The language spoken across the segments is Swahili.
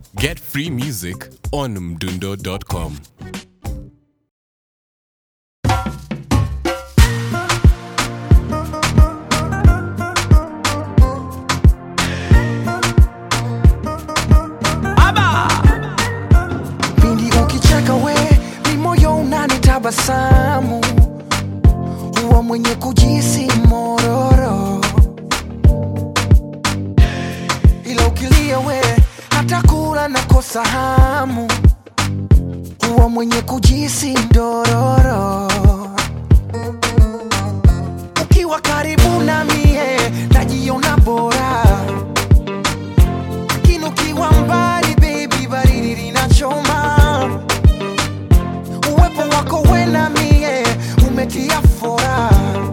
Get free music on mdundo.com. Pindi ukicheka we, ni moyo unanitabasamu, huwa mwenye kujisi mororo. Ila ukilia we, hata kula nakosa hamu, huwa mwenye kujisi ndororo. Ukiwa karibu na mie, najiona bora, lakini ukiwa mbali baby, baridi linachoma. Uwepo wako we na mie, umetia fora.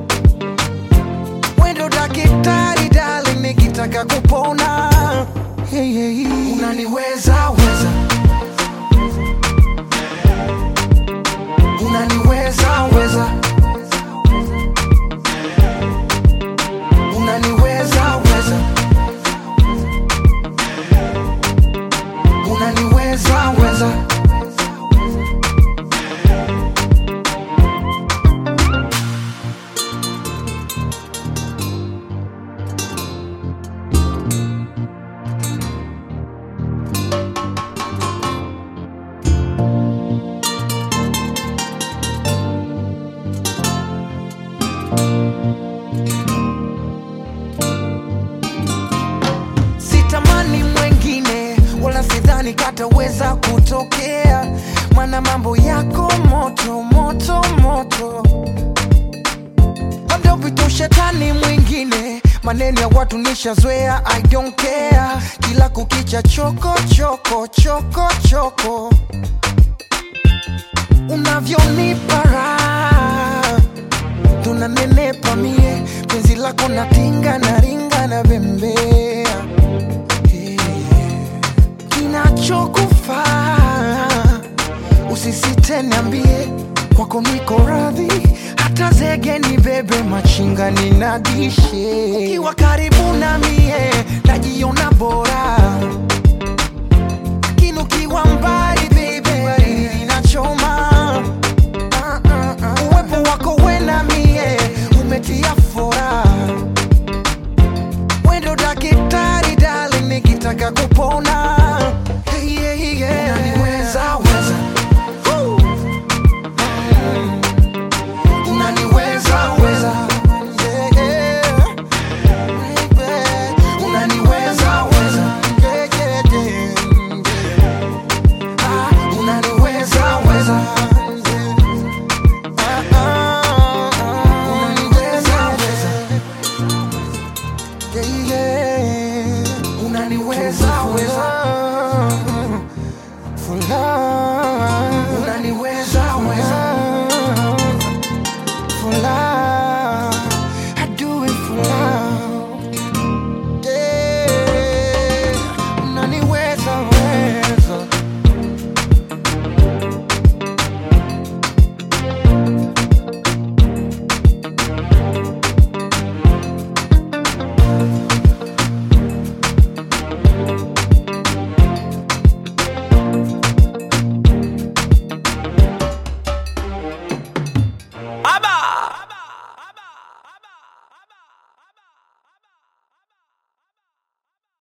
Wendo daktari darling, nikitaka kupona. Hey, hey. Unaniweza weza, unaniweza weza, unaniweza weza, unaniweza weza. Sitamani mwengine, wala sidhani kataweza kutokea, mana mambo yako moto moto moto. Labda upite shetani mwingine, maneno ya watu nishazoea, I don't care. Kila kukicha choko choko choko choko, unavyonipa raha, tunanenepa mie, penzi lako natinga na ringa na bembea. Kinachokufaa usisite niambie, kwako niko radhi, hata zege ni bebe, machinga ninadishe. Ukiwa karibu na mie, najiona bora, lakini ukiwa mbali baby, baridi linachoma. Uwepo wako we na mie, umetia fora. Wendo daktari darling, nikitaka kupona. Hey, yeah, yeah. Unaniweza weza, unaniweza weza, yeah, yeah. Unaniweza weza, yeah, yeah, yeah. Unaniweza weza, unaniweza weza, yeah, yeah. Unaniweza weza, for love.